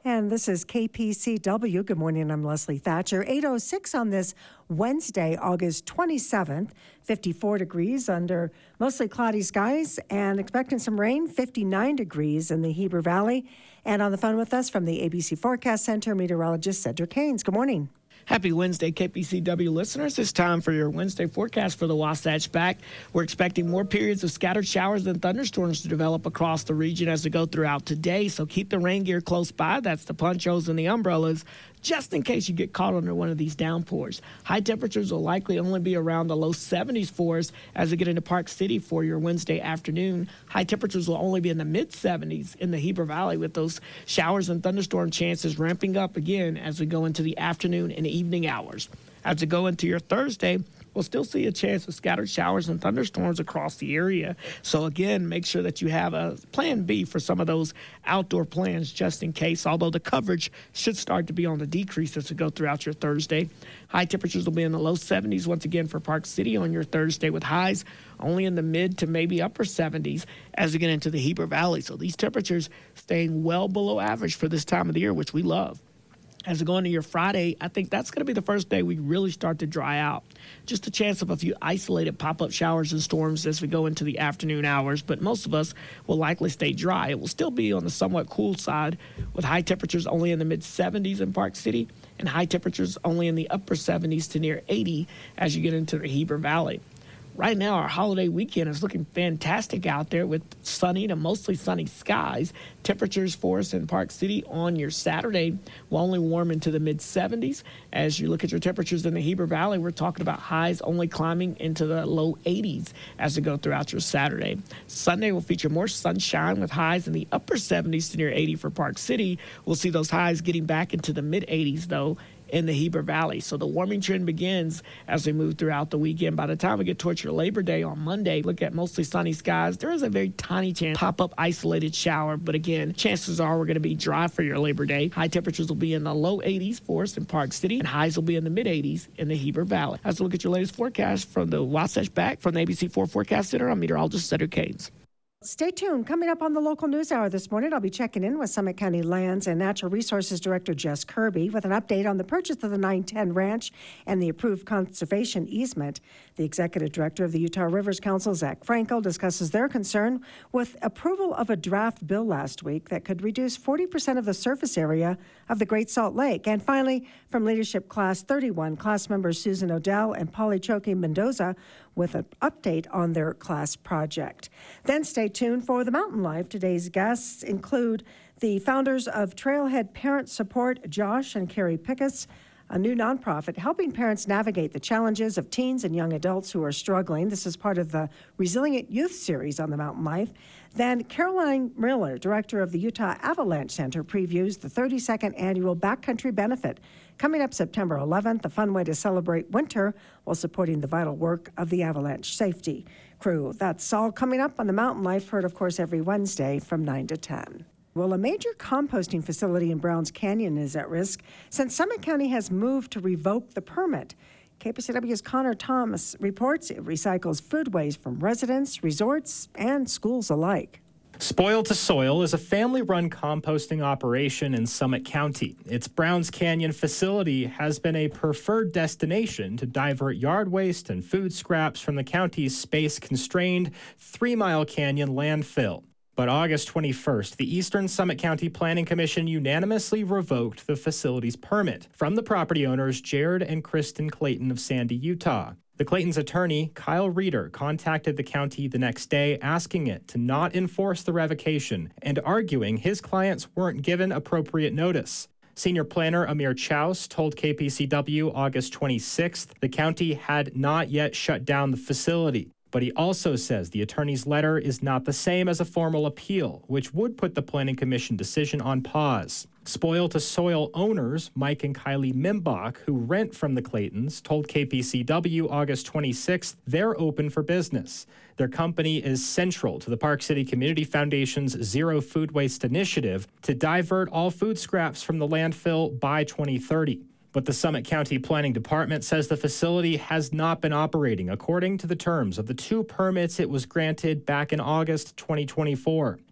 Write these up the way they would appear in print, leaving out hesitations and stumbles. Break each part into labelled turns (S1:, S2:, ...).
S1: And this is KPCW. Good morning, I'm Leslie Thatcher. 8:06 on this Wednesday, August 27th. 54 degrees under mostly cloudy skies and expecting some rain. 59 degrees in the Heber Valley. And on the phone with us from the ABC Forecast Center, meteorologist Cedric Haynes. Good morning.
S2: Happy Wednesday, KPCW listeners. It's time for your Wednesday forecast for the Wasatch Back. We're expecting more periods of scattered showers and thunderstorms to develop across the region as we go throughout today. So keep the rain gear close by. That's the ponchos and the umbrellas, just in case you get caught under one of these downpours. High temperatures will likely only be around the low 70s for us as we get into Park City for your Wednesday afternoon. High temperatures will only be in the mid-70s in the Heber Valley, with those showers and thunderstorm chances ramping up again as we go into the afternoon and evening hours. As we go into your Thursday, we'll still see a chance of scattered showers and thunderstorms across the area. So again, make sure that you have a plan B for some of those outdoor plans just in case, although the coverage should start to be on the decrease as we go throughout your Thursday. High temperatures will be in the low 70s once again for Park City on your Thursday, with highs only in the mid to maybe upper 70s as we get into the Heber Valley. So these temperatures staying well below average for this time of the year, which we love. As we go into your Friday, I think that's going to be the first day we really start to dry out. Just a chance of a few isolated pop-up showers and storms as we go into the afternoon hours, but most of us will likely stay dry. It will still be on the somewhat cool side, with high temperatures only in the mid-70s in Park City and high temperatures only in the upper 70s to near 80 as you get into the Heber Valley. Right now, our holiday weekend is looking fantastic out there with sunny to mostly sunny skies. Temperatures for us in Park City on your Saturday will only warm into the mid-70s. As you look at your temperatures in the Heber Valley, we're talking about highs only climbing into the low 80s as we go throughout your Saturday. Sunday will feature more sunshine with highs in the upper 70s to near 80 for Park City. We'll see those highs getting back into the mid-80s, though, in the Heber Valley. So the warming trend begins as we move throughout the weekend. By the time we get towards your Labor Day on Monday, look at mostly sunny skies. There is a very tiny chance pop-up isolated shower, but again, chances are we're going to be dry for your Labor Day. High temperatures will be in the low 80s for us in Park City, and highs will be in the mid-80s in the Heber Valley. As we look at your latest forecast from the Wasatch Back from the ABC4 Forecast Center, I'm meteorologist Cedric Haynes.
S1: Stay tuned. Coming up on the local news hour this morning, I'll be checking in with Summit County Lands and Natural Resources Director Jess Kirby with an update on the purchase of the 910 Ranch and the approved conservation easement. The Executive Director of the Utah Rivers Council, Zach Frankel, discusses their concern with approval of a draft bill last week that could reduce 40% of the surface area of the Great Salt Lake. And finally, from Leadership Class 31, class members Susan Odell and Polly Choki Mendoza with an update on their class project. Then stay tuned for the Mountain Life. Today's guests include the founders of Trailhead Parent Support, Josh and Carrie Pickus, a new nonprofit helping parents navigate the challenges of teens and young adults who are struggling. This is part of the Resilient Youth series on the Mountain Life. Then Caroline Miller, director of the Utah Avalanche Center, previews the 32nd annual Backcountry Benefit. Coming up September 11th, a fun way to celebrate winter while supporting the vital work of the Avalanche Safety Crew. That's all coming up on the Mountain Life, heard, of course, every Wednesday from 9 to 10. Well, a major composting facility in Browns Canyon is at risk since Summit County has moved to revoke the permit. KPCW's Connor Thomas reports it recycles food waste from residents, resorts, and schools alike.
S3: Spoil to Soil is a family-run composting operation in Summit County. Its Browns Canyon facility has been a preferred destination to divert yard waste and food scraps from the county's space-constrained 3 Mile Canyon landfill. But August 21st, the Eastern Summit County Planning Commission unanimously revoked the facility's permit from the property owners Jared and Kristen Clayton of Sandy, Utah. The Clayton's attorney, Kyle Reeder, contacted the county the next day asking it to not enforce the revocation and arguing his clients weren't given appropriate notice. Senior planner Amir Chouse told KPCW August 26th the county had not yet shut down the facility. But he also says the attorney's letter is not the same as a formal appeal, which would put the Planning Commission decision on pause. Spoil to Soil owners, Mike and Kylie Mimbach, who rent from the Claytons, told KPCW August 26th they're open for business. Their company is central to the Park City Community Foundation's Zero Food Waste initiative to divert all food scraps from the landfill by 2030. But the Summit County Planning Department says the facility has not been operating according to the terms of the 2 permits it was granted back in August 2024.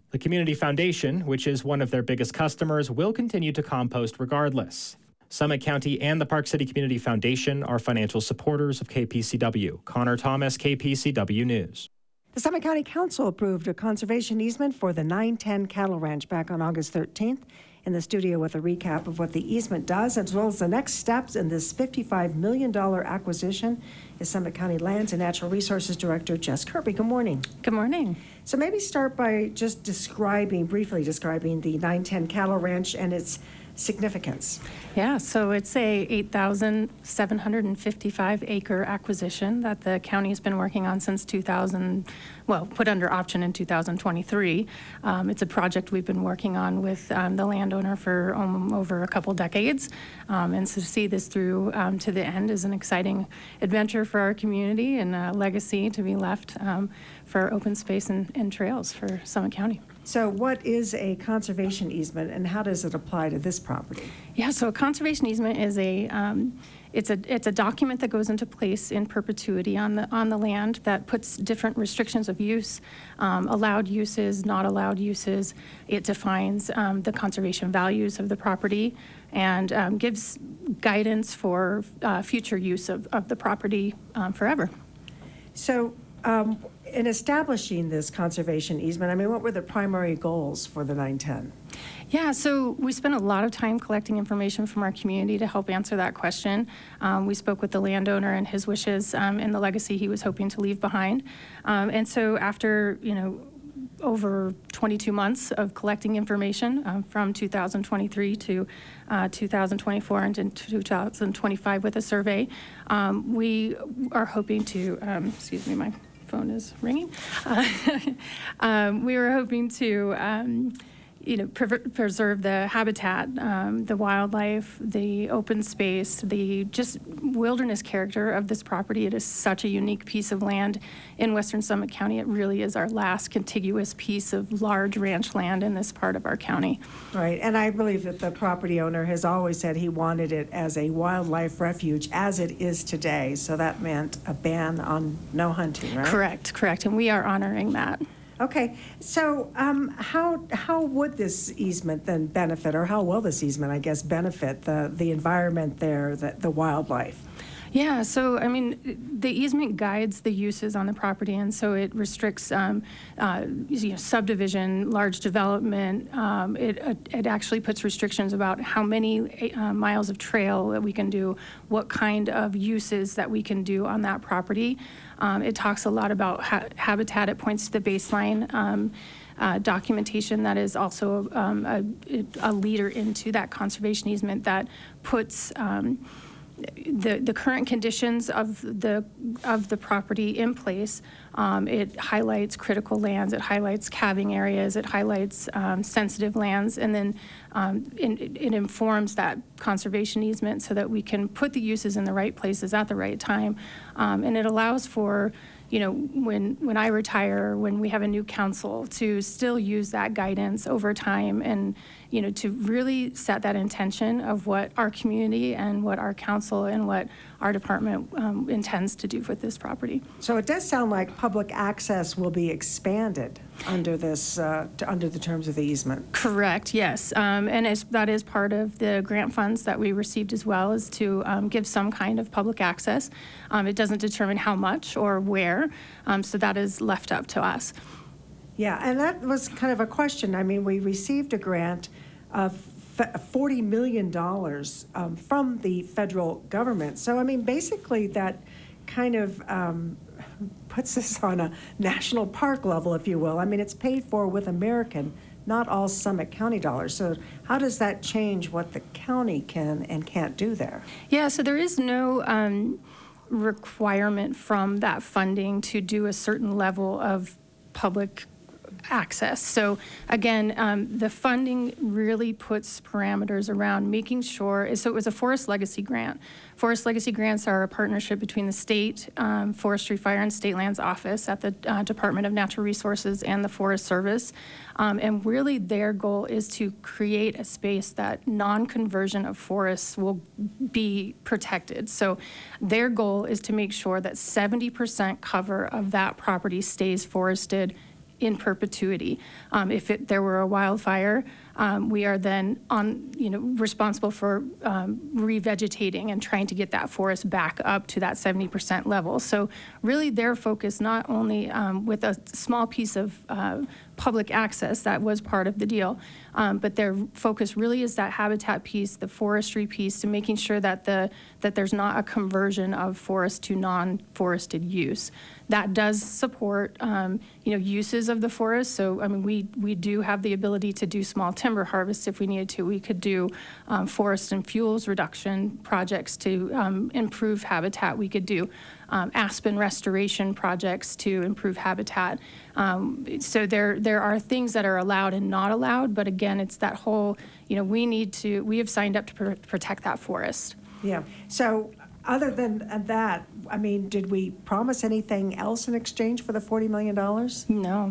S3: The Community Foundation, which is one of their biggest customers, will continue to compost regardless. Summit County and the Park City Community Foundation are financial supporters of KPCW. Connor Thomas, KPCW News.
S1: The Summit County Council approved a conservation easement for the 910 Cattle Ranch back on August 13th. In the studio with a recap of what the easement does, as well as the next steps in this $55 million acquisition, is Summit County Lands and Natural Resources Director Jess Kirby. Good morning.
S4: Good morning.
S1: So maybe start by just briefly describing the 910 Cattle Ranch and its significance.
S4: Yeah, so it's a 8,755 acre acquisition that the county has been working on since put under option in 2023. It's a project we've been working on with the landowner for over a couple decades. And so to see this through to the end is an exciting adventure for our community and a legacy to be left for open space and trails for Summit County.
S1: So what is a conservation easement and how does it apply to this property?
S4: Yeah, so a conservation easement is it's a document that goes into place in perpetuity on the land that puts different restrictions of use, allowed uses, not allowed uses. It defines the conservation values of the property and gives guidance for future use of the property forever.
S1: So in establishing this conservation easement, I mean, what were the primary goals for the 910?
S4: Yeah, so we spent a lot of time collecting information from our community to help answer that question. We spoke with the landowner and his wishes and the legacy he was hoping to leave behind. And so after, over 22 months of collecting information from 2023 to 2024 and in 2025 with a survey, we are hoping to, excuse me, my phone is ringing. We were hoping to preserve the habitat, the wildlife, the open space, the just wilderness character of this property. It is such a unique piece of land in Western Summit County. It really is our last contiguous piece of large ranch land in this part of our county.
S1: Right, and I believe that the property owner has always said he wanted it as a wildlife refuge as it is today. So that meant a ban on no hunting, right?
S4: Correct, and we are honoring that.
S1: Okay, so how would this easement then benefit, or how will this easement, I guess, benefit the environment there, the wildlife?
S4: Yeah, so I mean, the easement guides the uses on the property, and so it restricts subdivision, large development. It actually puts restrictions about how many miles of trail that we can do, what kind of uses that we can do on that property. It talks a lot about habitat. It points to the baseline documentation that is also a leader into that conservation easement that puts the current conditions of the property in place. It highlights critical lands, it highlights calving areas, it highlights sensitive lands, and then it informs that conservation easement so that we can put the uses in the right places at the right time. And it allows for, when I retire, when we have a new council, to still use that guidance over time and, to really set that intention of what our community and what our council and what our department intends to do with this property.
S1: So it does sound like public access will be expanded under this, under the terms of the easement.
S4: Correct, yes. And that is part of the grant funds that we received as well, is to give some kind of public access. It doesn't determine how much or where, so that is left up to us.
S1: Yeah, and that was kind of a question. I mean, we received a grant of $40 million from the federal government. So, I mean, basically that kind of puts this on a national park level, if you will. I mean, it's paid for with American, not all Summit County dollars. So how does that change what the county can and can't do there?
S4: Yeah, so there is no requirement from that funding to do a certain level of public access. So again, the funding really puts parameters around making sure, so it was a Forest Legacy Grant. Forest Legacy Grants are a partnership between the State Forestry, Fire, and State Lands Office at the Department of Natural Resources and the Forest Service. And really their goal is to create a space that non-conversion of forests will be protected. So their goal is to make sure that 70% cover of that property stays forested in perpetuity. If there were a wildfire, we are then responsible for revegetating and trying to get that forest back up to that 70% level. So really their focus, not only with a small piece of public access, that was part of the deal, but their focus really is that habitat piece, the forestry piece, to making sure that there's not a conversion of forest to non-forested use. That does support, uses of the forest. So, I mean, we do have the ability to do small timber harvest if we needed to. We could do forest and fuels reduction projects to improve habitat. We could do aspen restoration projects to improve habitat. So there are things that are allowed and not allowed, but again, it's that whole, we have signed up to protect that forest.
S1: Yeah. So other than that, I mean, did we promise anything else in exchange for the $40 million?
S4: No.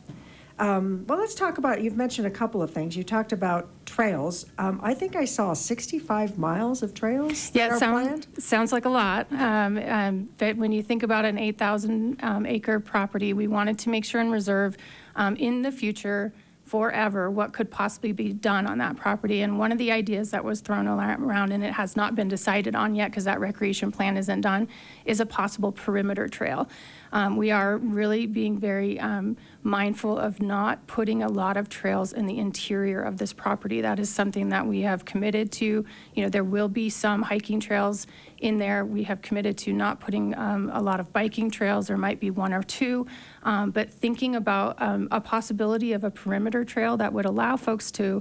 S1: Well, let's talk about, you've mentioned a couple of things. You talked about trails. I think I saw 65 miles of trails that are planned.
S4: Sounds like a lot. But when you think about an 8,000 acre property, we wanted to make sure and reserve in the future forever what could possibly be done on that property. And one of the ideas that was thrown around, and it has not been decided on yet because that recreation plan isn't done, is a possible perimeter trail. We are really being very mindful of not putting a lot of trails in the interior of this property. That is something that we have committed to. There will be some hiking trails in there. We have committed to not putting a lot of biking trails. There might be one or two, but thinking about a possibility of a perimeter trail that would allow folks to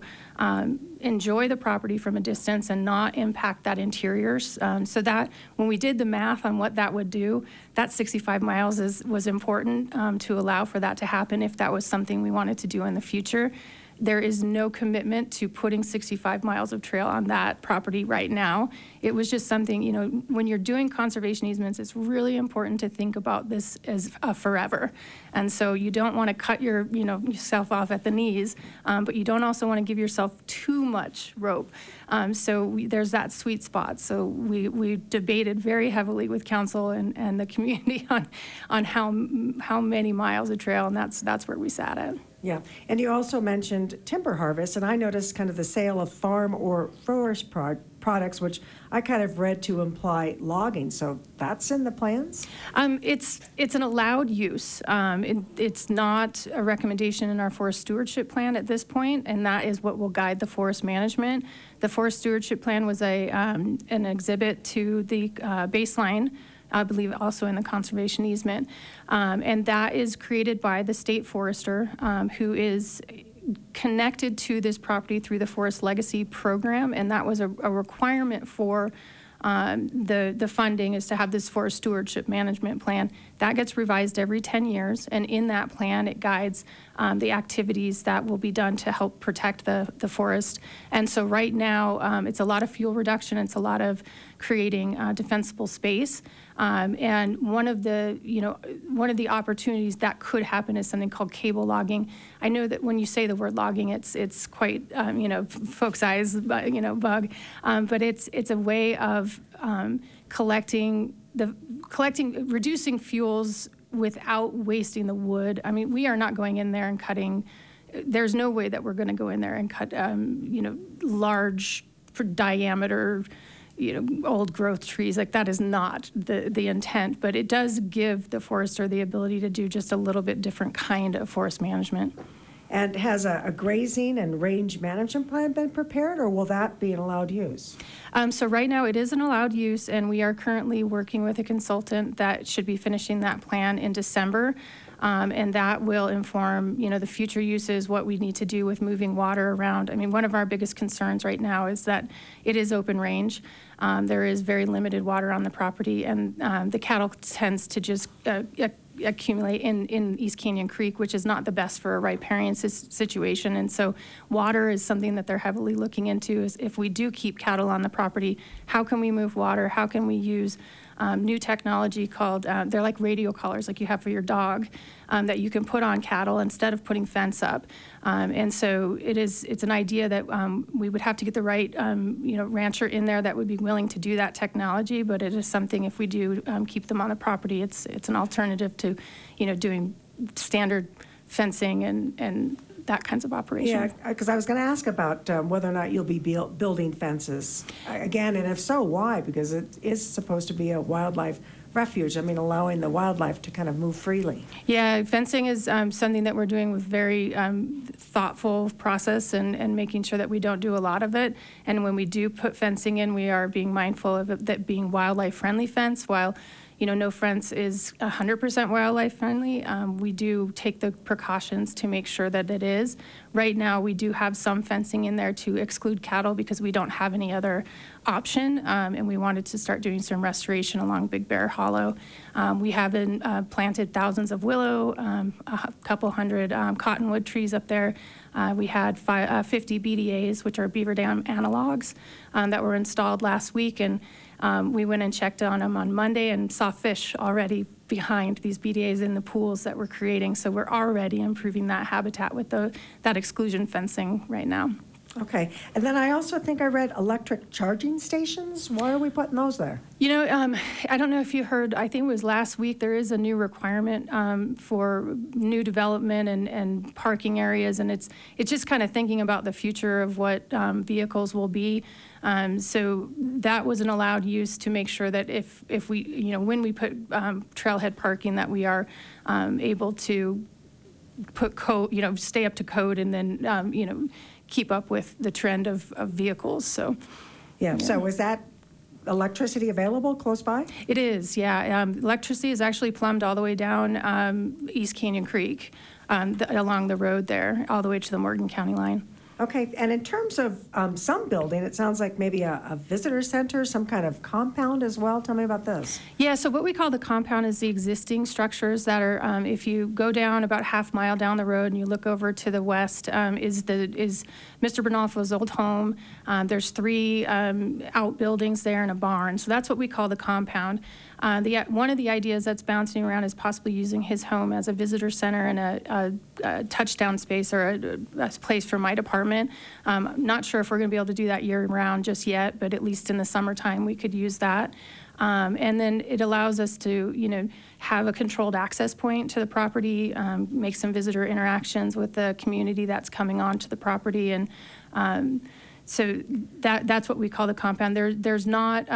S4: enjoy the property from a distance and not impact that interior. So that when we did the math on what that would do, that 65 miles was important to allow for that to happen if that was something we wanted to do in the future. There is no commitment to putting 65 miles of trail on that property right now. It was just something, when you're doing conservation easements, it's really important to think about this as a forever. And so you don't want to cut yourself off at the knees, but you don't also want to give yourself too much rope. So there's that sweet spot. So we debated very heavily with council and the community on how many miles of trail, and that's where we sat at.
S1: Yeah, and you also mentioned timber harvest, and I noticed kind of the sale of farm or forest products, which I kind of read to imply logging. So that's in the plans?
S4: It's an allowed use. It's not a recommendation in our forest stewardship plan at this point, and that is what will guide the forest management. The forest stewardship plan was an exhibit to the baseline, I believe also in the conservation easement. And that is created by the state forester who is connected to this property through the Forest Legacy Program. And that was a requirement for the funding is to have this forest stewardship management plan. That gets revised every 10 years. And in that plan, it guides the activities that will be done to help protect the forest. And so right now, it's a lot of fuel reduction. It's a lot of creating defensible space. And one of the opportunities that could happen is something called cable logging. I know that when you say the word logging, it's quite folks' eyes bug, but it's a way of reducing fuels without wasting the wood. I mean, we are not going in there and cutting. There's no way that we're going to go in there and cut large diameter old growth trees. Like, that is not the intent, but it does give the forester the ability to do just a little bit different kind of forest management.
S1: And has a grazing and range management plan been prepared, or will that be an allowed use?
S4: So right now it is an allowed use, and we are currently working with a consultant that should be finishing that plan in December. And that will inform, the future uses, what we need to do with moving water around. I mean, one of our biggest concerns right now is that it is open range. There is very limited water on the property, and the cattle tends to just accumulate in East Canyon Creek, which is not the best for a riparian situation. And so water is something that they're heavily looking into, is if we do keep cattle on the property, how can we move water? How can we use new technology called, they're like radio collars like you have for your dog, that you can put on cattle instead of putting fence up. And so it's an idea that we would have to get the right rancher in there that would be willing to do that technology, but it is something, if we do keep them on the property, it's an alternative to doing standard fencing and that kinds of operation.
S1: Yeah, because I was going to ask about whether or not you'll be building fences. Again, and if so, why? Because it is supposed to be a wildlife refuge. I mean, allowing the wildlife to kind of move freely.
S4: Yeah, fencing is something that we're doing with very thoughtful process and making sure that we don't do a lot of it. And when we do put fencing in, we are being mindful of it, that being wildlife-friendly fence. While no fence is 100% wildlife friendly. We do take the precautions to make sure that it is. Right now, we do have some fencing in there to exclude cattle because we don't have any other option, and we wanted to start doing some restoration along Big Bear Hollow. We have planted thousands of willow, a couple hundred cottonwood trees up there. We had 50 BDAs, which are beaver dam analogs, that were installed last week, and we went and checked on them on Monday and saw fish already behind these BDAs in the pools that we're creating. So we're already improving that habitat with that exclusion fencing right now.
S1: Okay. And then I also think I read electric charging stations. Why are we putting those there?
S4: I don't know if you heard, I think it was last week, there is a new requirement for new development and parking areas, and it's just kind of thinking about the future of what vehicles will be. So that was an allowed use to make sure that if we, when we put trailhead parking, that we are able to put code, stay up to code, and then, keep up with the trend of vehicles. So,
S1: yeah. So is that electricity available close by?
S4: It is, yeah. Electricity is actually plumbed all the way down East Canyon Creek, along the road there, all the way to the Morgan County line.
S1: Okay, and in terms of some building, it sounds like maybe a visitor center, some kind of compound as well. Tell me about this.
S4: Yeah, so what we call the compound is the existing structures that are, if you go down about half mile down the road and you look over to the west, is Mr. Bernolfo's old home. There's 3 outbuildings there and a barn. So that's what we call the compound. One of the ideas that's bouncing around is possibly using his home as a visitor center and a touchdown space or a place for my department. I'm not sure if we're going to be able to do that year-round just yet, but at least in the summertime we could use that. And then it allows us to, have a controlled access point to the property, make some visitor interactions with the community that's coming onto the property, and so that's what we call the compound. There's not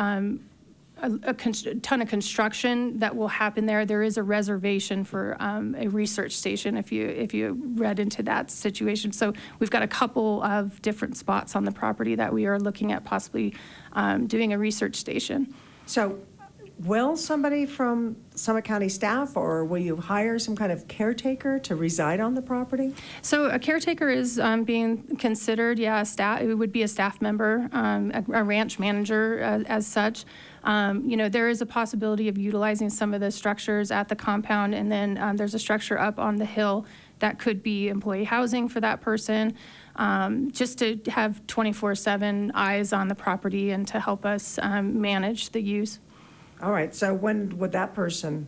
S4: a ton of construction that will happen there. There is a reservation for a research station if you read into that situation. So we've got a couple of different spots on the property that we are looking at possibly doing a research station.
S1: So will somebody from Summit County staff, or will you hire some kind of caretaker to reside on the property?
S4: So a caretaker is being considered, it would be a staff member, a ranch manager as such. There is a possibility of utilizing some of the structures at the compound, and then there's a structure up on the hill that could be employee housing for that person, just to have 24/7 eyes on the property and to help us manage the use.
S1: All right, so when would that person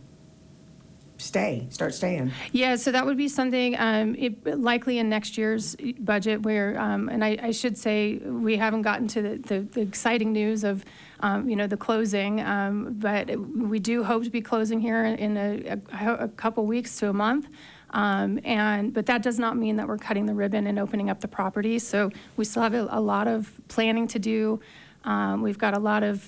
S1: start staying?
S4: Yeah, so that would be something likely in next year's budget where, and I should say we haven't gotten to the exciting news of, the closing, but we do hope to be closing here in a couple weeks to a month. But that does not mean that we're cutting the ribbon and opening up the property. So we still have a lot of planning to do. We've got a lot of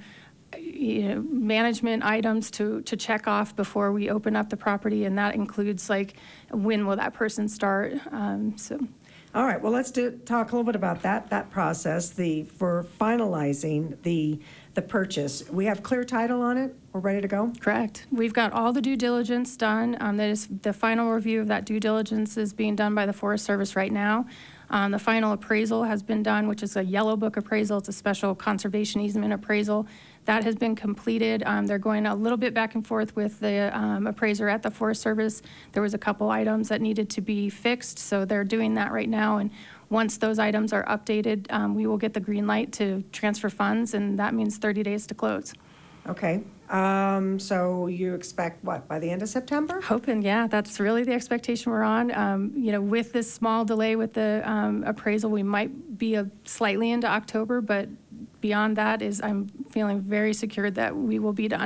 S4: management items to check off before we open up the property, and that includes like when will that person start.
S1: All right, well, let's talk a little bit about that process. For finalizing the purchase, we have clear title on it. We're ready to go.
S4: Correct. We've got all the due diligence done. That is the final review of that due diligence is being done by the Forest Service right now. The final appraisal has been done, which is a yellow book appraisal. It's a special conservation easement appraisal. That has been completed. They're going a little bit back and forth with the appraiser at the Forest Service. There was a couple items that needed to be fixed, so they're doing that right now. And once those items are updated, we will get the green light to transfer funds, and that means 30 days to close.
S1: Okay. So you expect what, by the end of September?
S4: Hoping, yeah, that's really the expectation we're on. With this small delay with the appraisal, we might be slightly into October, but beyond that I'm feeling very secure that we will be done.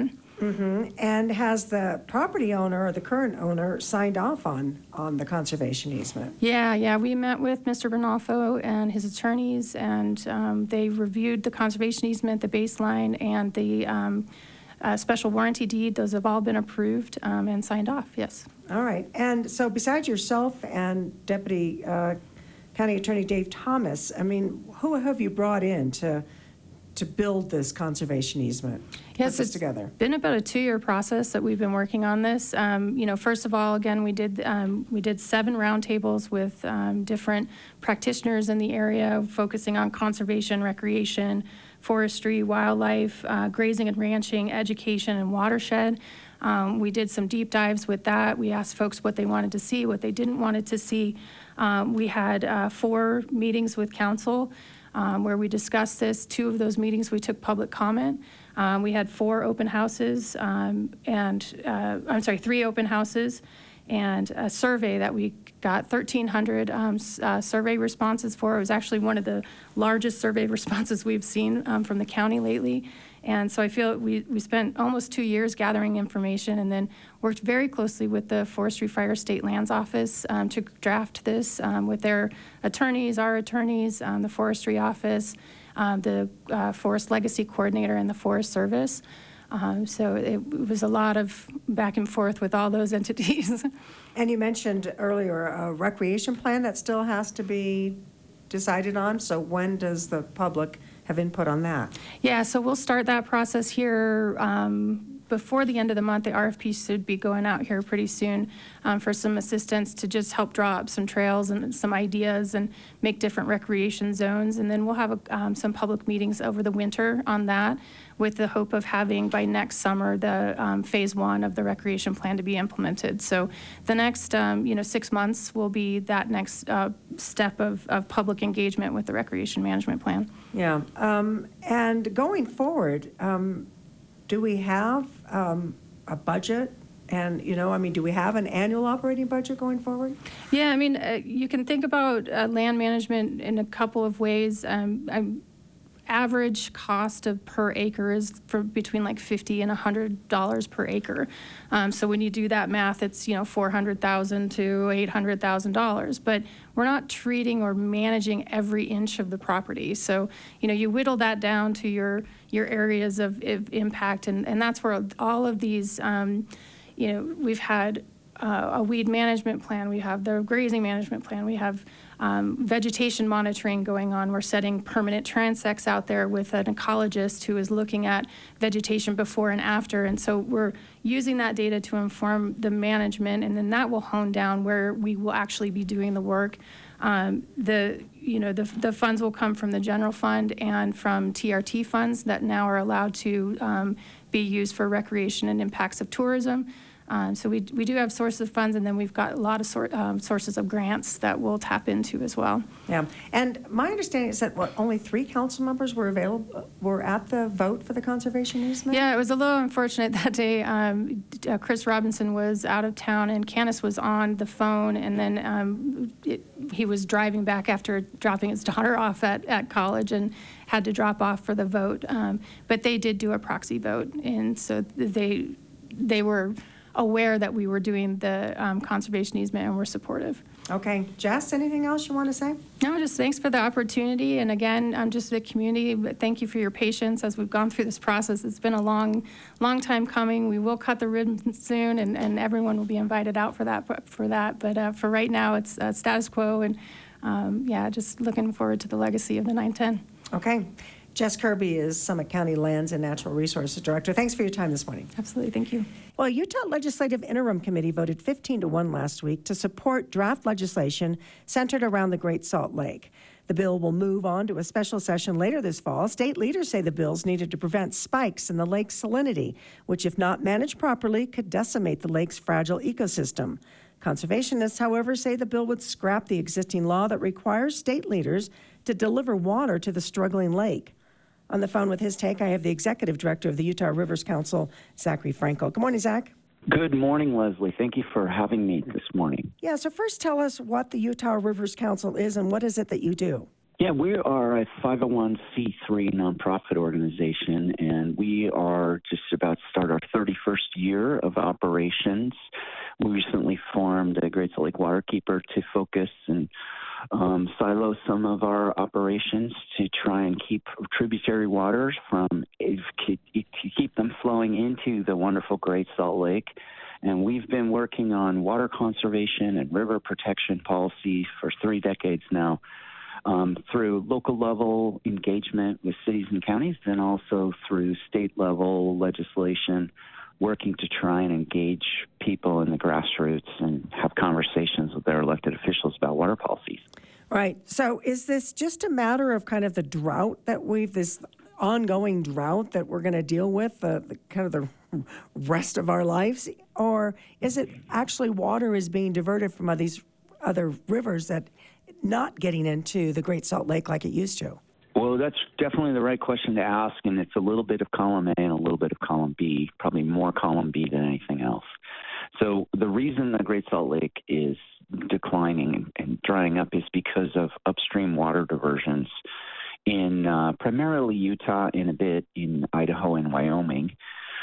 S1: And has the property owner or the current owner signed off on the conservation easement?
S4: Yeah, we met with Mr. Bernalfo and his attorneys, and they reviewed the conservation easement, the baseline, and the special warranty deed. Those have all been approved and signed off, yes.
S1: All right. And so besides yourself and Deputy County Attorney Dave Thomas, I mean, who have you brought in to build this conservation easement?
S4: Yes,
S1: put this
S4: it's
S1: together?
S4: been about a 2-year process that we've been working on this. First of all, again, we did 7 roundtables with different practitioners in the area, focusing on conservation, recreation, forestry, wildlife, grazing and ranching, education, and watershed. We did some deep dives with that. We asked folks what they wanted to see, what they didn't want to see. We had 4 meetings with council where we discussed this. 2 of those meetings we took public comment. We had 4 open houses 3 open houses and a survey that we got 1,300 survey responses for. It was actually one of the largest survey responses we've seen from the county lately. And so I feel we spent almost 2 years gathering information and then worked very closely with the Forestry Fire State Lands Office to draft this with their attorneys, our attorneys, the Forestry Office, the Forest Legacy Coordinator, and the Forest Service. So it was a lot of back and forth with all those entities.
S1: And you mentioned earlier a recreation plan that still has to be decided on. So when does the public have input on that?
S4: Yeah, so we'll start that process here before the end of the month. The RFP should be going out here pretty soon for some assistance to just help draw up some trails and some ideas and make different recreation zones. And then we'll have some public meetings over the winter on that, with the hope of having by next summer the phase 1 of the recreation plan to be implemented. So the next 6 months will be that next step of public engagement with the recreation management plan.
S1: Yeah. And going forward, do we have a budget? And, do we have an annual operating budget going forward?
S4: Yeah, you can think about land management in a couple of ways. Average cost of per acre is for between like $50 and $100 per acre. So when you do that math, it's $400,000 to $800,000. But we're not treating or managing every inch of the property. So you whittle that down to your areas of impact, and that's where all of these. We've had a weed management plan. We have the grazing management plan. We have vegetation monitoring going on. We're setting permanent transects out there with an ecologist who is looking at vegetation before and after. And so we're using that data to inform the management, and then that will hone down where we will actually be doing the work. The funds will come from the general fund and from TRT funds that now are allowed to be used for recreation and impacts of tourism. So we do have sources of funds, and then we've got a lot of sources of grants that we'll tap into as well.
S1: Yeah, and my understanding is that only 3 council members were at the vote for the conservation easement?
S4: Yeah, it was a little unfortunate that day. Chris Robinson was out of town, and Candace was on the phone, and then he was driving back after dropping his daughter off at college and had to drop off for the vote. But they did do a proxy vote, and so they were aware that we were doing the conservation easement and were supportive.
S1: Okay. Jess, anything else you want to say?
S4: No, just thanks for the opportunity. And again, just the community, but thank you for your patience as we've gone through this process. It's been a long time coming. We will cut the ribbon soon, and everyone will be invited out for that. But for right now, it's status quo, and just looking forward to the legacy of the 910.
S1: Okay. Jess Kirby is Summit County Lands and Natural Resources Director. Thanks for your time this morning.
S4: Absolutely. Thank you.
S1: Well, Utah Legislative Interim Committee voted 15-1 last week to support draft legislation centered around the Great Salt Lake. The bill will move on to a special session later this fall. State leaders say the bill's needed to prevent spikes in the lake's salinity, which, if not managed properly, could decimate the lake's fragile ecosystem. Conservationists, however, say the bill would scrap the existing law that requires state leaders to deliver water to the struggling lake. On the phone with his take, I have the Executive Director of the Utah Rivers Council, Zachary Frankel. Good morning, Zach.
S5: Good morning, Leslie. Thank you for having me this morning.
S1: Yeah, so first tell us what the Utah Rivers Council is and what is it that you do?
S5: Yeah, we are a 501c3 nonprofit organization, and we are just about to start our 31st year of operations. We recently formed a Great Salt Lake Waterkeeper to focus and silo some of our operations to try and keep tributary waters to keep them flowing into the wonderful Great Salt Lake. And we've been working on water conservation and river protection policy for 3 decades now. Through local level engagement with cities and counties, and also through state level legislation, working to try and engage people in the grassroots and have conversations with their elected officials about water policies.
S1: Right. So is this just a matter of kind of the drought this ongoing drought that we're going to deal with the kind of the rest of our lives? Or is it actually water is being diverted from these other rivers that not getting into the Great Salt Lake like it used to?
S5: Well, that's definitely the right question to ask, and it's a little bit of column A and a little bit of column B, probably more column B than anything else. So the reason the Great Salt Lake is declining and drying up is because of upstream water diversions in primarily Utah and a bit in Idaho and Wyoming.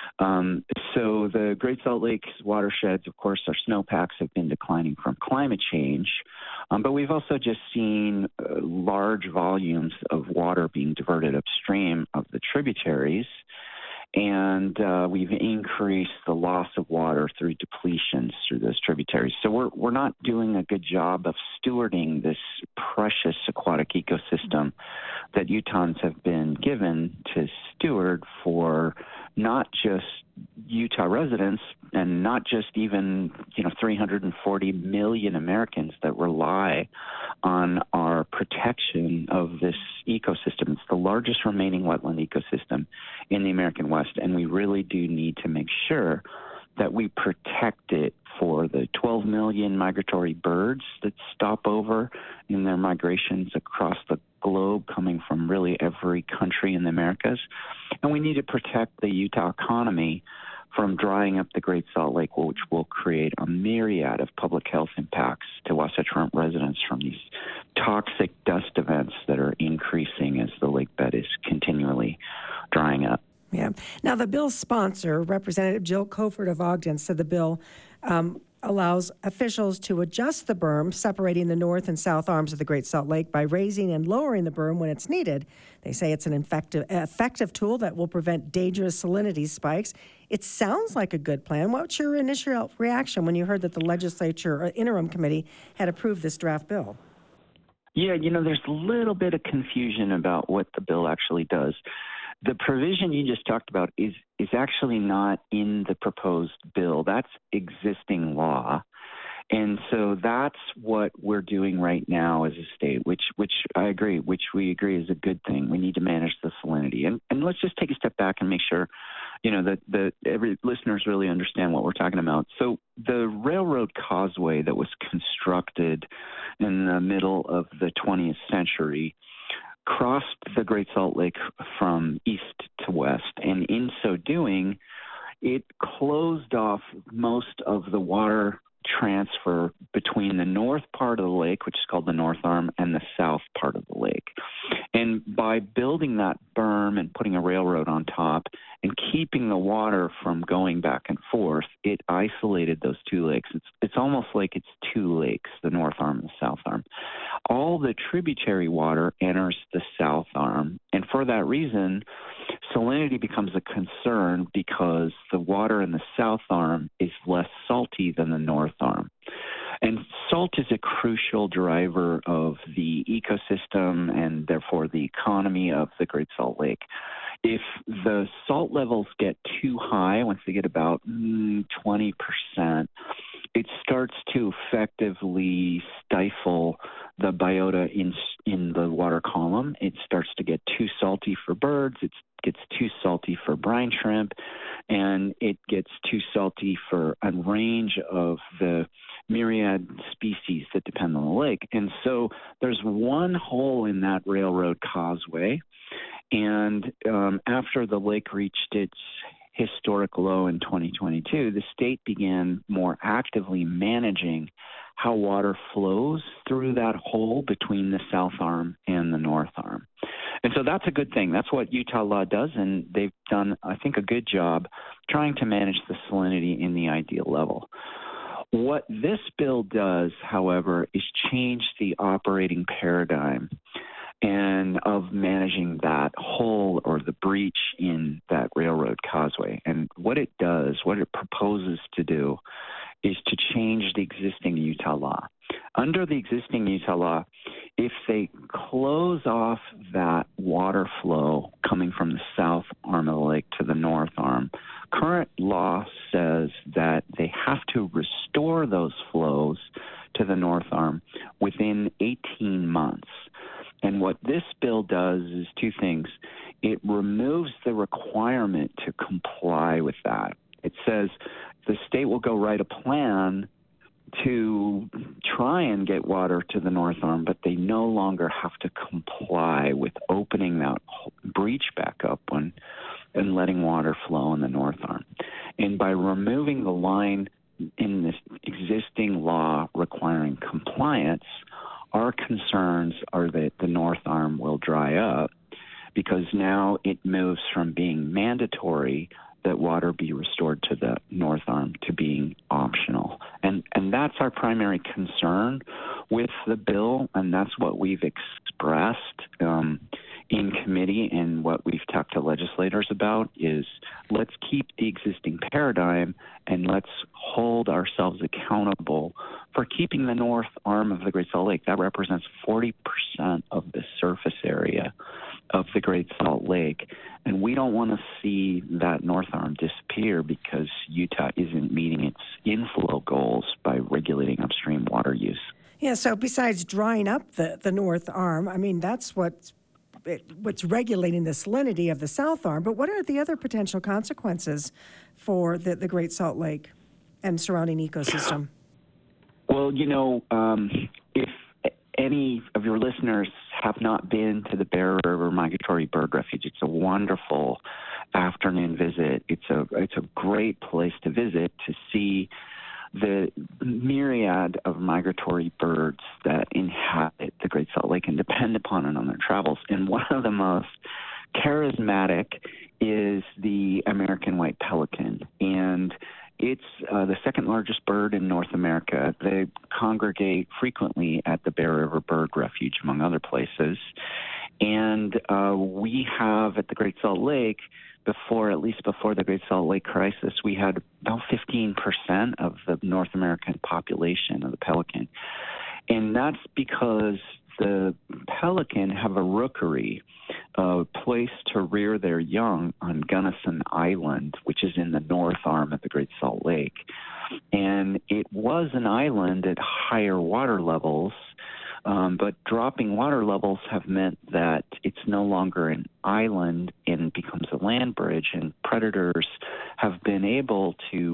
S5: So the Great Salt Lake's watersheds, of course, our snowpacks have been declining from climate change, but we've also just seen large volumes of water being diverted upstream of the tributaries, and we've increased the loss of water through depletions through those tributaries. So we're not doing a good job of stewarding this precious aquatic ecosystem that Utahns have been given to steward for not just Utah residents and not just even 340 million Americans that rely on our protection of this ecosystem. It's the largest remaining wetland ecosystem in the American West, and we really do need to make sure that we protect it for the 12 million migratory birds that stop over in their migrations across the globe, coming from really every country in the Americas. And we need to protect the Utah economy from drying up the Great Salt Lake, which will create a myriad of public health impacts to Wasatch Front residents from these toxic dust events that are increasing as the lake bed is continually drying up.
S1: Yeah. Now, the bill's sponsor, Representative Jill Coford of Ogden, said the bill allows officials to adjust the berm separating the north and south arms of the Great Salt Lake by raising and lowering the berm when it's needed. They say it's an effective tool that will prevent dangerous salinity spikes. It sounds like a good plan. What's your initial reaction when you heard that the legislature or interim committee had approved this draft bill?
S5: Yeah, there's a little bit of confusion about what the bill actually does. The provision you just talked about is actually not in the proposed bill. That's existing law. And so that's what we're doing right now as a state, which we agree is a good thing. We need to manage the salinity. And let's just take a step back and make sure, that every listeners really understand what we're talking about. So the railroad causeway that was constructed in the middle of the 20th century crossed the Great Salt Lake from east to west, and in so doing, it closed off most of the water transfer between the north part of the lake, which is called the North Arm, and the south part of the lake. And by building that berm and putting a railroad on top and keeping the water from going back and forth, it isolated those two lakes. It's almost like it's two lakes, the North Arm and the South Arm. All the tributary water enters the South Arm, and for that reason, salinity becomes a concern because the water in the South Arm is less salty than the North Arm. And salt is a crucial driver of the ecosystem and therefore the economy of the Great Salt Lake. If the salt levels get too high, once they get about 20%, it starts to effectively stifle the biota in the water column. It starts to get too salty for birds. It gets too salty for brine shrimp, and it gets too salty for a range of the myriad species that depend on the lake. And so there's one hole in that railroad causeway, and after the lake reached its historic low in 2022, the state began more actively managing how water flows through that hole between the south arm and the north arm. And so that's a good thing. That's what Utah law does, and they've done, I think, a good job trying to manage the salinity in the ideal level. What this bill does, however, is change the operating paradigm and of managing that hole or the breach in that railroad causeway. And what it does, what it proposes to do, is to change the existing Utah law. Under the existing Utah law, if they close off that water flow coming from the south arm of the lake to the north arm, current law says that they have to restore those flows to the north arm within 18 months. And what this bill does is two things. It removes the requirement to comply with that. It says the state will go write a plan to try and get water to the north arm, but they no longer have to comply with opening that breach back up and letting water flow in the north arm. And by removing the line in this existing law requiring compliance, our concerns are that the north arm will dry up because now it moves from being mandatory that water be restored to the north arm to being optional. And that's our primary concern with the bill, and that's what we've expressed in committee and what we've talked to legislators about is let's keep the existing paradigm and let's hold ourselves accountable for keeping the north arm of the Great Salt Lake. That represents 40% of the surface area of the Great Salt Lake. And we don't want to see that north arm disappear because Utah isn't meeting its inflow goals by regulating upstream water use.
S1: Yeah, so besides drying up the north arm, I mean, that's what's regulating the salinity of the south arm. But what are the other potential consequences for the Great Salt Lake and surrounding ecosystem?
S5: Well, if any of your listeners have not been to the Bear River Migratory Bird Refuge, it's a wonderful afternoon visit. It's a great place to visit to see the myriad of migratory birds that inhabit the Great Salt Lake and depend upon it on their travels. And one of the most charismatic is the American white pelican. And it's the second largest bird in North America. They congregate frequently at the Bear River Bird Refuge, among other places. And we have at the Great Salt Lake, at least before the Great Salt Lake crisis, we had about 15% of the North American population of the pelican. And that's because the pelican have a rookery, a place to rear their young on Gunnison Island, which is in the north arm of the Great Salt Lake. And it was an island at higher water levels, but dropping water levels have meant that it's no longer an island and becomes a land bridge, and predators have been able to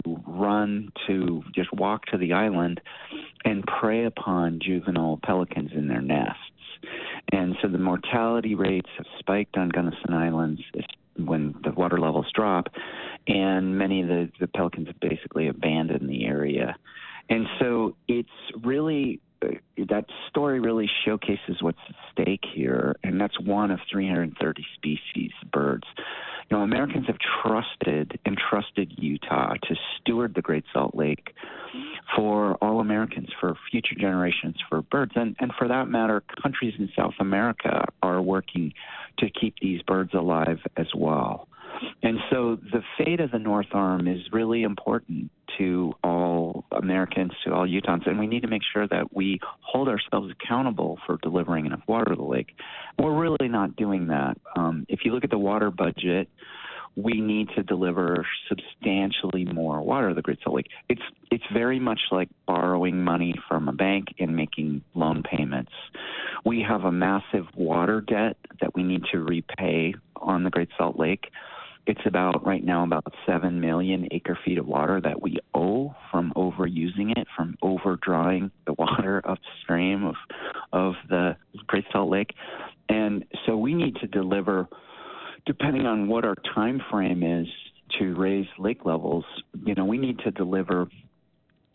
S5: just walk to the island and prey upon juvenile pelicans in their nests. And so the mortality rates have spiked on Gunnison Islands when the water levels drop, and many of the pelicans have basically abandoned the area. And so it's really that story really showcases what's at stake here, and that's one of 330 species of birds. Americans have trusted Utah to steward the Great Salt Lake for all Americans, for future generations, for birds. And for that matter, countries in South America are working to keep these birds alive as well. And so the fate of the North Arm is really important to all Americans, to all Utahns, and we need to make sure that we hold ourselves accountable for delivering enough water to the lake. We're really not doing that. If you look at the water budget, we need to deliver substantially more water to the Great Salt Lake. It's very much like borrowing money from a bank and making loan payments. We have a massive water debt that we need to repay on the Great Salt Lake. It's right now about 7 million acre-feet of water that we owe from overusing it, from overdrawing the water upstream of the Great Salt Lake. And so we need to deliver, depending on what our time frame is to raise lake levels, we need to deliver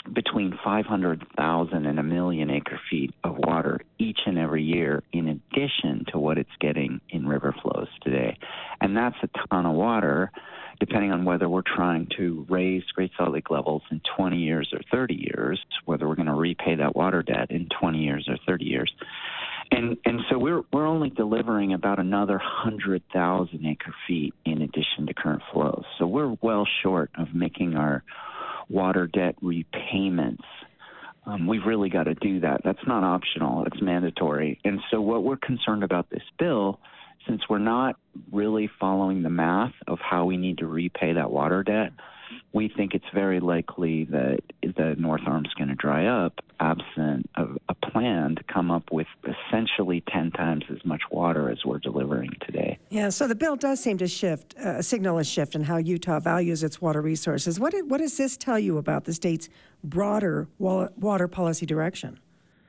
S5: between 500,000 and 1 million acre feet of water each and every year in addition to what it's getting in river flows today. And that's a ton of water, depending on whether we're trying to raise Great Salt Lake levels in 20 years or 30 years, whether we're going to repay that water debt in 20 years or 30 years. And so we're only delivering about another 100,000 acre feet in addition to current flows. So we're well short of making our water debt repayments. We've really got to do that. That's not optional. It's mandatory. And so what we're concerned about this bill, since we're not really following the math of how we need to repay that water debt, we think it's very likely that the North Arm's going to dry up absent of a plan to come up with essentially 10 times as much water as we're delivering today.
S1: Yeah, so the bill does seem to signal a shift in how Utah values its water resources. What does this tell you about the state's broader water policy direction?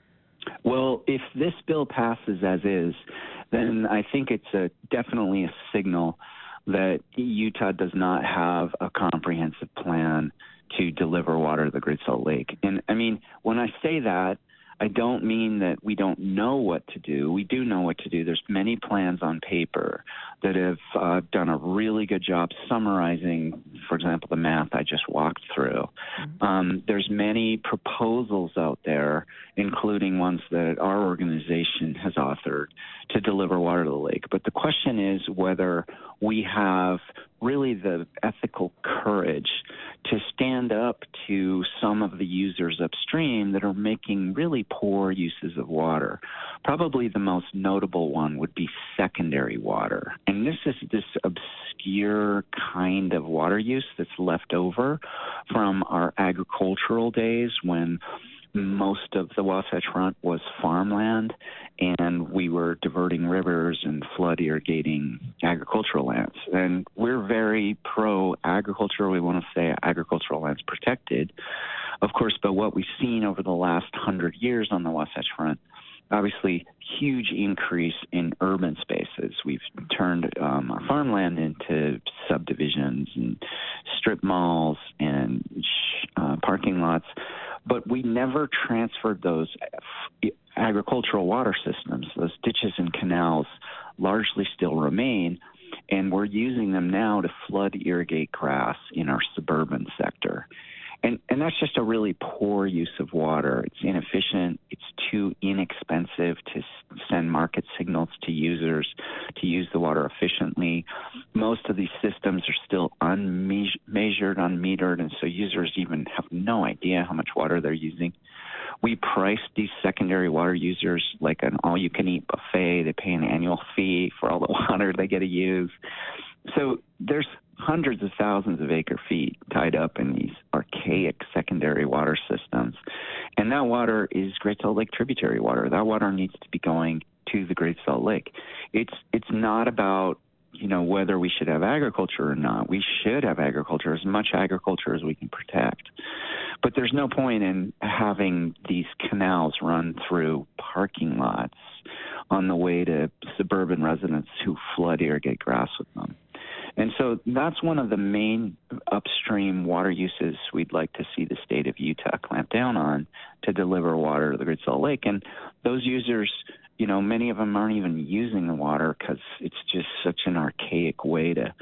S5: Well, if this bill passes as is, then I think it's definitely a signal that Utah does not have a comprehensive plan to deliver water to the Great Salt Lake. And I mean, when I say that, I don't mean that we don't know what to do. We do know what to do. There's many plans on paper that have done a really good job summarizing, for example, the math I just walked through. There's many proposals out there, including ones that our organization has authored to deliver water to the lake. But the question is whether we have really the ethical courage to stand up to some of the users upstream that are making really poor uses of water. Probably the most notable one would be secondary water. And this is this obscure kind of water use that's left over from our agricultural days when most of the Wasatch Front was farmland, and we were diverting rivers and flood irrigating agricultural lands. And we're very pro-agriculture. We want to say agricultural lands protected, of course, but what we've seen over the last 100 years on the Wasatch Front, obviously huge increase in urban spaces. We've turned our farmland into subdivisions and strip malls and parking lots, but we never transferred those agricultural water systems. Those ditches and canals largely still remain, and we're using them now to flood irrigate grass in our suburban sector. And that's just a really poor use of water. It's inefficient. It's too inexpensive to send market signals to users to use the water efficiently. Most of these systems are still unmeasured, unmetered, and so users even have no idea how much water they're using. We price these secondary water users like an all-you-can-eat buffet. They pay an annual fee for all the water they get to use. So there's hundreds of thousands of acre feet tied up in these archaic secondary water systems. And that water is Great Salt Lake tributary water. That water needs to be going to the Great Salt Lake. It's not about, whether we should have agriculture or not. We should have agriculture, as much agriculture as we can protect. But there's no point in having these canals run through parking lots on the way to suburban residents who flood irrigate grass with them. And so that's one of the main upstream water uses we'd like to see the state of Utah clamp down on to deliver water to the Great Salt Lake. And those users, many of them aren't even using the water because it's just such an archaic way to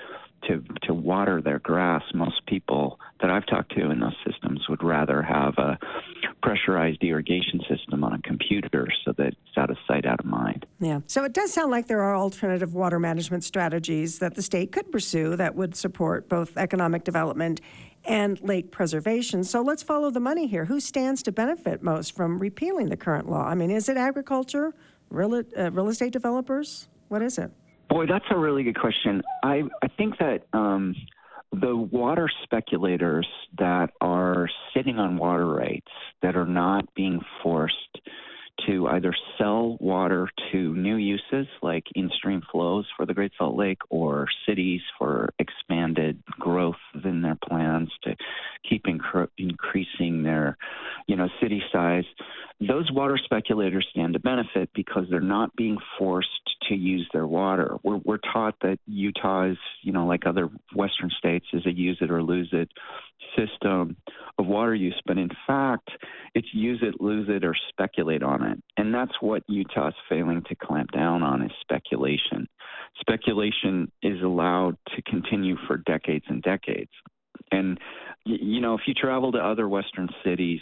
S5: water their grass. Most people that I've talked to in those systems would rather have a pressurized irrigation system on a computer so that it's out of sight, out of mind.
S1: Yeah. So it does sound like there are alternative water management strategies that the state could pursue that would support both economic development and lake preservation. So let's follow the money here. Who stands to benefit most from repealing the current law? I mean, is it agriculture, real estate developers? What is it?
S5: Boy, that's a really good question. I think that the water speculators that are sitting on water rights that are not being forced to either sell water to new uses like in-stream flows for the Great Salt Lake or cities for expanded growth within their plans to keep increasing their, city size. Those water speculators stand to benefit because they're not being forced to use their water. We're taught that Utah is, like other Western states, is a use it or lose it system of water use, but in fact, it's use it, lose it, or speculate on it. And that's what Utah's failing to clamp down on is speculation. Speculation is allowed to continue for decades and decades. And, if you travel to other Western cities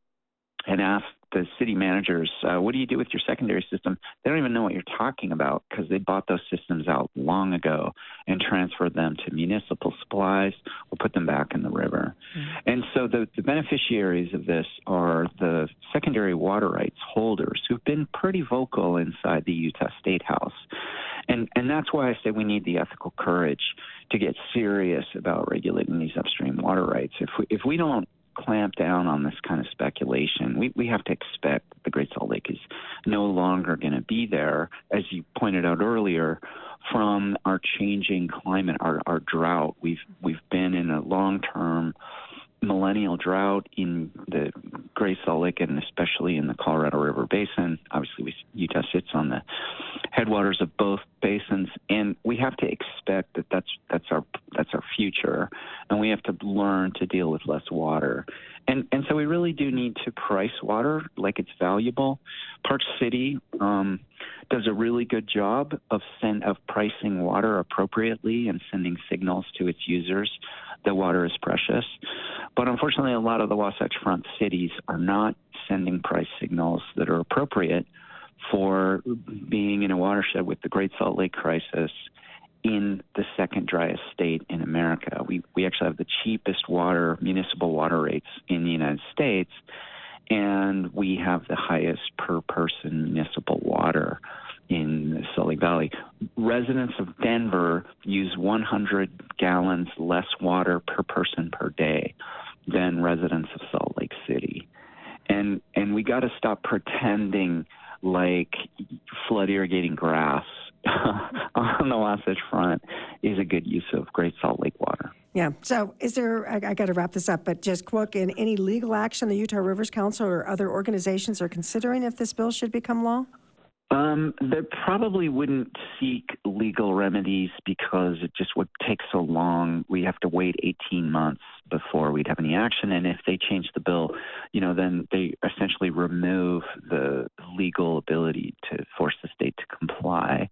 S5: and ask the city managers, what do you do with your secondary system? They don't even know what you're talking about because they bought those systems out long ago and transferred them to municipal supplies or put them back in the river. Mm-hmm. And so the beneficiaries of this are the secondary water rights holders who've been pretty vocal inside the Utah State House. And that's why I say we need the ethical courage to get serious about regulating these upstream water rights. If we don't clamp down on this kind of speculation, we have to expect the Great Salt Lake is no longer going to be there, as you pointed out earlier, from our changing climate, our drought. We've been in a long-term millennial drought in the Great Salt Lake and especially in the Colorado River Basin. Obviously, Utah sits on the headwaters of both basins, and we have to expect that that's our future, and we have to learn to deal with less water. And so we really do need to price water like it's valuable. Park City does a really good job of pricing water appropriately and sending signals to its users that water is precious. But unfortunately, a lot of the Wasatch Front cities are not sending price signals that are appropriate for being in a watershed with the Great Salt Lake crisis in the second driest state in America. We actually have the cheapest municipal water rates in the United States, and we have the highest per person municipal water in the Salt Lake Valley. Residents of Denver use 100 gallons less water per person per day than residents of Salt Lake City. And we got to stop pretending like flood irrigating grass on the Wasatch Front is a good use of Great Salt Lake water.
S1: Yeah. So is there, I got to wrap this up, but just quick, in any legal action the Utah Rivers Council or other organizations are considering if this bill should become law?
S5: They probably wouldn't seek legal remedies because it just would take so long. We have to wait 18 months before we'd have any action. And if they change the bill, then they essentially remove the legal ability to force the state to comply.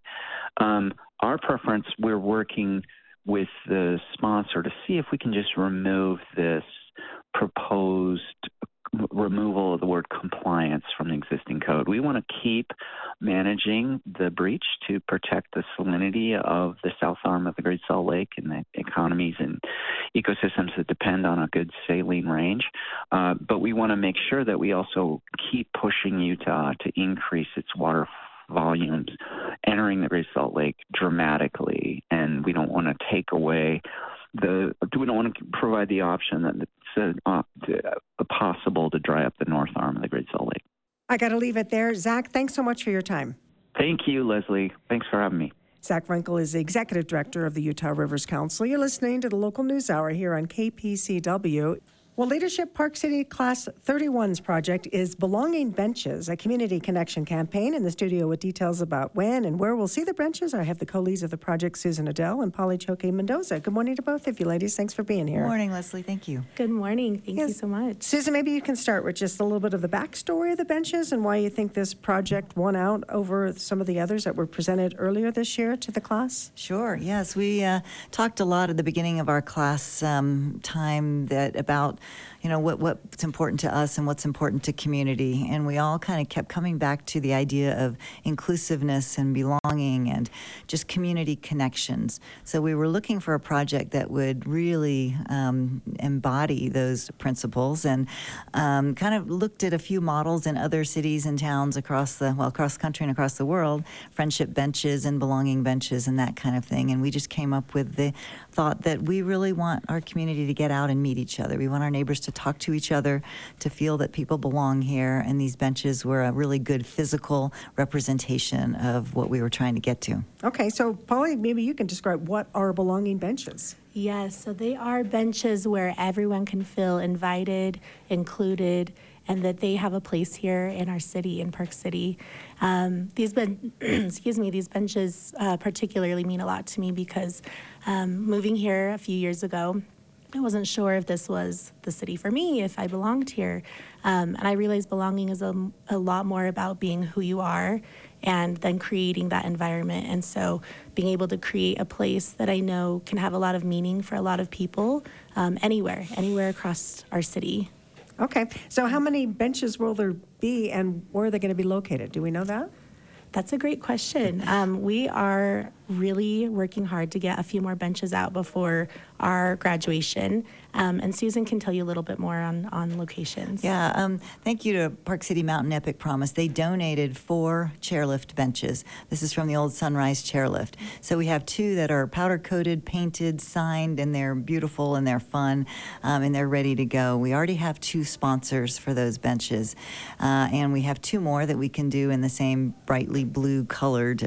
S5: Our preference, we're working with the sponsor to see if we can just remove this proposed removal of the word compliance from the existing code. We want to keep managing the breach to protect the salinity of the south arm of the Great Salt Lake and the economies and ecosystems that depend on a good saline range. But we want to make sure that we also keep pushing Utah to increase its water volumes entering the Great Salt Lake dramatically. And we don't want to take away we don't want to provide the option that it's possible to dry up the north arm of the Great Salt Lake.
S1: I got to leave it there. Zach, thanks so much for your time.
S5: Thank you, Leslie. Thanks for having me.
S1: Zach Frankel is the Executive Director of the Utah Rivers Council. You're listening to the Local News Hour here on KPCW. Well, Leadership Park City Class 31's project is Belonging Benches, a community connection campaign. In the studio with details about when and where we'll see the benches, I have the co-leads of the project, Susan Adele and Polly Choke Mendoza. Good morning to both of you, ladies. Thanks for being here.
S6: Good morning, Leslie. Thank you.
S7: Good morning. Thank you so much.
S1: Susan, maybe you can start with just a little bit of the backstory of the benches and why you think this project won out over some of the others that were presented earlier this year to the class.
S6: Sure. Yes, we talked a lot at the beginning of our class time about what's important to us and what's important to community. And we all kind of kept coming back to the idea of inclusiveness and belonging and just community connections. So we were looking for a project that would really embody those principles and kind of looked at a few models in other cities and towns across the country and across the world, friendship benches and belonging benches and that kind of thing. And we just came up with the thought that we really want our community to get out and meet each other. We want our neighbors to talk to each other, to feel that people belong here, and these benches were a really good physical representation of what we were trying to get to.
S1: Okay, so Polly, maybe you can describe what are belonging benches.
S7: Yes, so they are benches where everyone can feel invited, included, and that they have a place here in our city, in Park City. These benches particularly mean a lot to me because moving here a few years ago, I wasn't sure if this was the city for me, if I belonged here. And I realized belonging is a lot more about being who you are and then creating that environment. And so being able to create a place that I know can have a lot of meaning for a lot of people anywhere across our city.
S1: Okay, so how many benches will there be and where are they going to be located? Do we know that?
S7: That's a great question. We are really working hard to get a few more benches out before our graduation. And Susan can tell you a little bit more on locations.
S6: Yeah, thank you to Park City Mountain Epic Promise. They donated 4 chairlift benches. This is from the old Sunrise chairlift. So we have 2 that are powder coated, painted, signed, and they're beautiful and they're fun and they're ready to go. We already have 2 sponsors for those benches. And we have 2 more that we can do in the same brightly blue colored,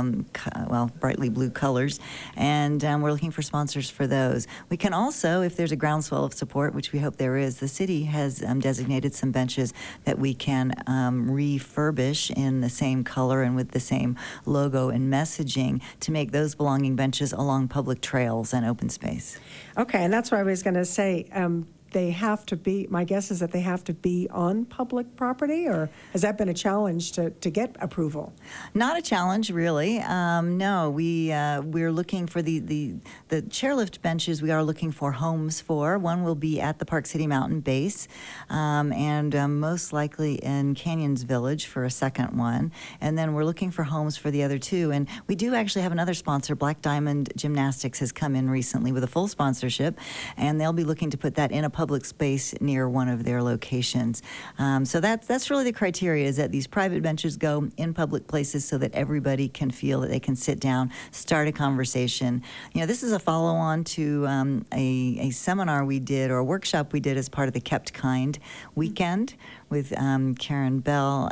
S6: brightly blue colors. And we're looking for sponsors for those. We can also, if there's a groundswell of support, which we hope there is, the city has designated some benches that we can refurbish in the same color and with the same logo and messaging to make those belonging benches along public trails and open space.
S1: Okay, and that's what I was going to say. They have to be, my guess is that they have to be on public property, or has that been a challenge to get approval?
S6: Not a challenge, really. No, we're looking for the chairlift benches. We are looking for homes for. One will be at the Park City Mountain base, and most likely in Canyons Village for a second one. And then we're looking for homes for the other 2. And we do actually have another sponsor. Black Diamond Gymnastics has come in recently with a full sponsorship, and they'll be looking to put that in a public space near one of their locations. So that's really the criteria, is that these private benches go in public places so that everybody can feel that they can sit down, start a conversation. You know, this is a follow-on to a seminar we did, or a workshop we did as part of the Kept Kind weekend with Karen Bell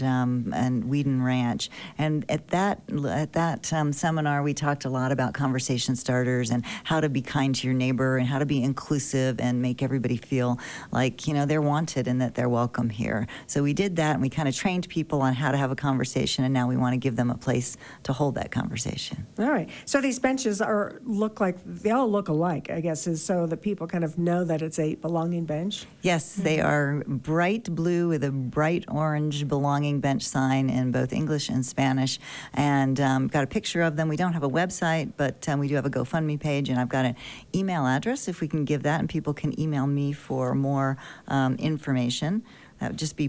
S6: and Whedon Ranch. And at that seminar, we talked a lot about conversation starters and how to be kind to your neighbor and how to be inclusive and make everybody feel like, you know, they're wanted and that they're welcome here. So we did that, and we kind of trained people on how to have a conversation, and now we want to give them a place to hold that conversation.
S1: All right. So these benches they all look alike, I guess, is so that people kind of know that it's a belonging bench?
S6: Yes, they are bright blue with a bright orange belonging bench sign in both English and Spanish, and got a picture of them. We don't have a website, but we do have a GoFundMe page, and I've got an email address if we can give that, and people can email me for more information. That would just be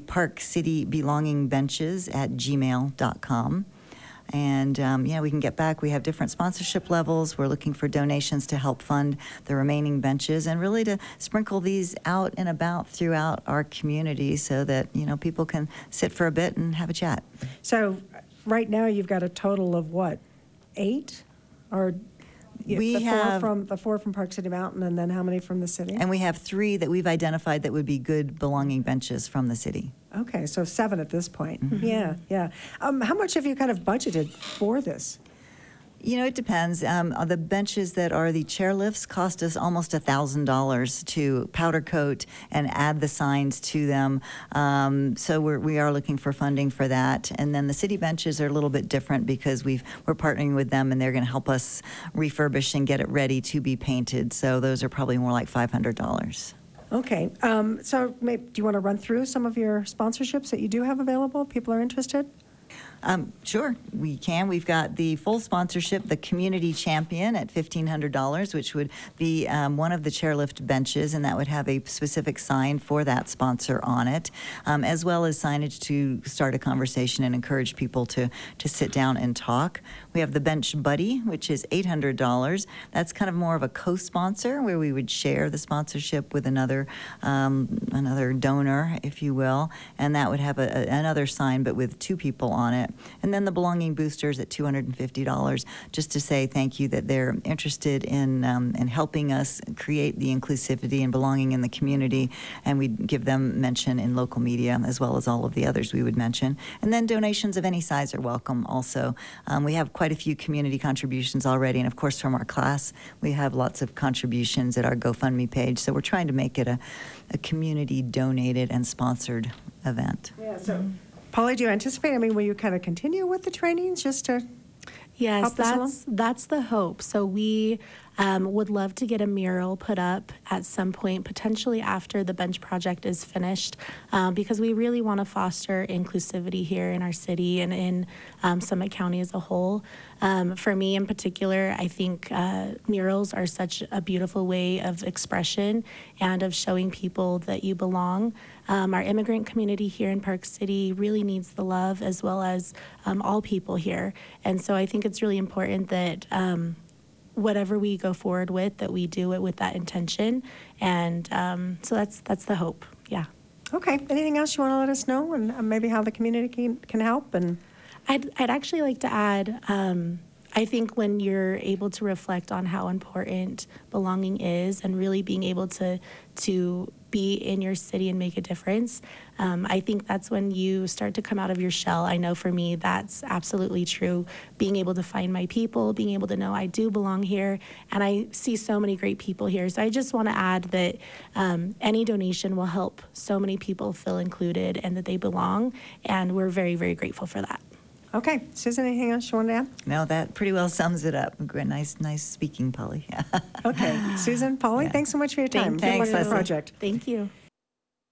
S6: parkcitybelongingbenches@gmail.com. And we can get back. We have different sponsorship levels. We're looking for donations to help fund the remaining benches, and really to sprinkle these out and about throughout our community so that, you know, people can sit for a bit and have a chat.
S1: So right now you've got a total of what, 8? Or
S6: we have
S1: 4 from Park City Mountain, and then how many from the city?
S6: And we have 3 that we've identified that would be good belonging benches from the city.
S1: Okay, so 7 at this point.
S6: Mm-hmm.
S1: Yeah. How much have you kind of budgeted for this?
S6: You know, it depends. The benches that are the chairlifts cost us almost $1,000 to powder coat and add the signs to them. So we are looking for funding for that. And then the city benches are a little bit different because we're partnering with them, and they're going to help us refurbish and get it ready to be painted. So those are probably more like $500.
S1: Okay. So do you want to run through some of your sponsorships that you do have available if people are interested?
S6: Sure, we can. We've got the full sponsorship, the Community Champion at $1,500, which would be one of the chairlift benches, and that would have a specific sign for that sponsor on it, as well as signage to start a conversation and encourage people to sit down and talk. We have the Bench Buddy, which is $800. That's kind of more of a co-sponsor, where we would share the sponsorship with another donor, if you will, and that would have another sign, but with 2 people on it. And then the Belonging Boosters at $250, just to say thank you that they're interested in helping us create the inclusivity and belonging in the community, and we'd give them mention in local media as well as all of the others we would mention. And then donations of any size are welcome also. We have quite a few community contributions already, and of course from our class we have lots of contributions at our GoFundMe page, so we're trying to make it a community donated and sponsored event.
S1: Yeah, so Polly, do you anticipate, will you kind of continue with the trainings just to
S7: Yes,
S1: help this along?
S7: that's the hope. So we Would love to get a mural put up at some point, potentially after the bench project is finished, because we really want to foster inclusivity here in our city and in Summit County as a whole. For me in particular, I think murals are such a beautiful way of expression and of showing people that you belong. Our immigrant community here in Park City really needs the love, as well as all people here. And so I think it's really important that whatever we go forward with, that we do it with that intention. And so that's the hope. Yeah.
S1: Okay. Anything else you want to let us know, and maybe how the community can help? And
S7: I'd actually like to add, I think when you're able to reflect on how important belonging is and really being able to be in your city and make a difference, I think that's when you start to come out of your shell. I know for me that's absolutely true. Being able to find my people, being able to know I do belong here, and I see so many great people here. So I just want to add that any donation will help so many people feel included and that they belong, and we're very, very grateful for that.
S1: okay, Susan, anything else you want to add?
S6: No, that pretty well sums it up. Nice speaking, Polly.
S1: Okay, Susan, Polly,
S6: Yeah.
S1: thanks so much for your time.
S6: Thanks,
S1: Good luck with the
S6: Leslie.
S1: project.
S7: Thank you.